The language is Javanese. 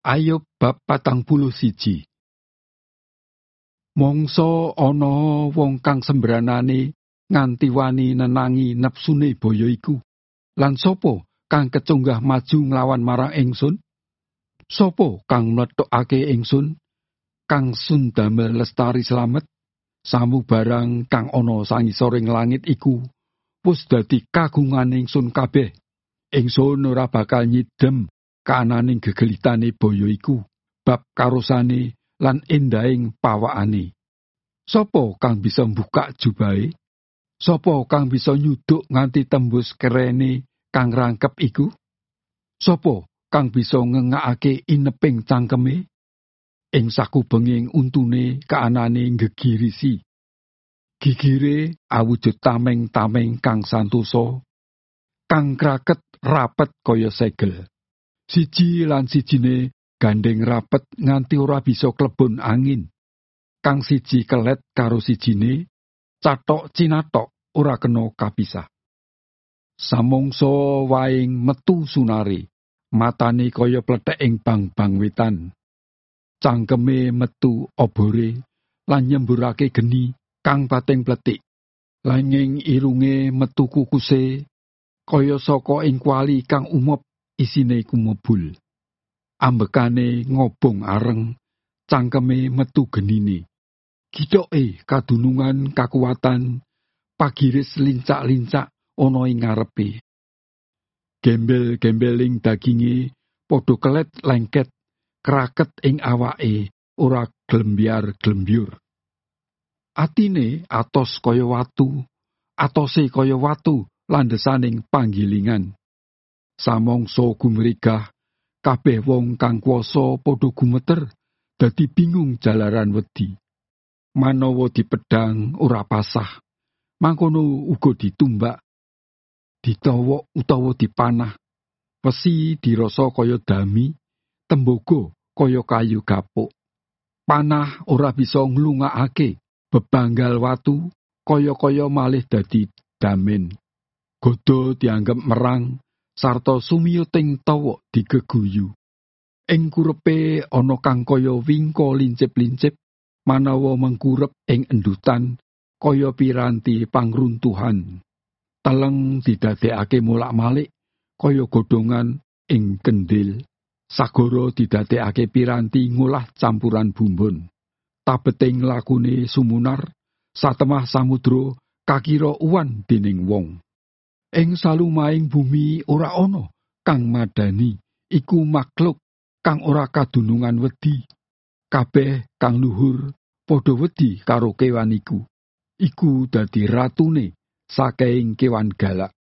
Ayub bab 41. Mangsa ana wong kang sembranane nganti wani nenangi nepsune baya iku. Lan sapa kang kecunggah maju nglawan marang ingsun? Sapa kang mlethukake ingsun? Kang sun damel lestari slamet? Samubarang kang ana sangisoring langit iku wis dadi kagungan ingsun kabeh. Ingsun ora bakal nyidem kaananing gegelitane baya iku, bab karosane lan endahing pawakane. Sapa kang bisa mbukak jubahe? Sapa kang bisa nyuduk nganti tembus kerene kang rangkep iku? Sapa kang bisa ngengakake ineping cangkeme? Ing sakubenging untune kaanane gegirisi. Gigire awujud tameng-tameng kang santosa, kang kraket rapet kaya segel. Siji lan sijine gandeng rapet nganti ora bisa klebon angin. Kang siji kelet karo sijine, cathok cinathok ora kena kapisah. Samangsa waing metu sunare, matane kaya plethek ing bang-bang wetan. Cangkeme metu obore lan nyemburake geni kang pating pletik. Langing irunge metu kukuse kaya saka ing kuali kang umub isine kumebul. Ambekane ngobong areng, cangkeme metu genine. Githoke kadunungan kakuwatan, pagiris lincak-lincak ana ing ngarepe. Gembel-gembeling daginge padha kelet lengket, kraket ing awake ora glembyar-glembyur. Atine atos kaya watu, atose kaya watu landhesaning panggilingan. Samangsa gumregah, kabeh wong kang kuwasa padha gumeter, dadi bingung jalaran wedi. Manawa dipedhang ora pasah, mangkono uga ditumbak, ditawok utawa dipanah. Wesi dirasa kaya dami, tembaga kaya kayu gapuk. Panah ora bisa nglungakake, bebanggal watu kaya-kaya malih dadi damen. Godo dianggep merang, sarta sumiyuting tawok digeguyu. Ing kurepe ana kang kaya wingko lincip-lincip, manawa mengkurep ing endutan kaya piranti pangruntuhan. Teleng didadekake molak-malik kaya godhongan ing kendhil. Sagara didadekake piranti ngolah campuran bumbon. Tabeting lakune sumunar, satemah samudra kakira uwan dening wong. Ing salumahing bumi ora ana kang madani, iku makhluk kang ora kadunungan wedi. Kabeh kang luhur padha wedi karo kewan iku. Iku dadi ratune saking kewan galak.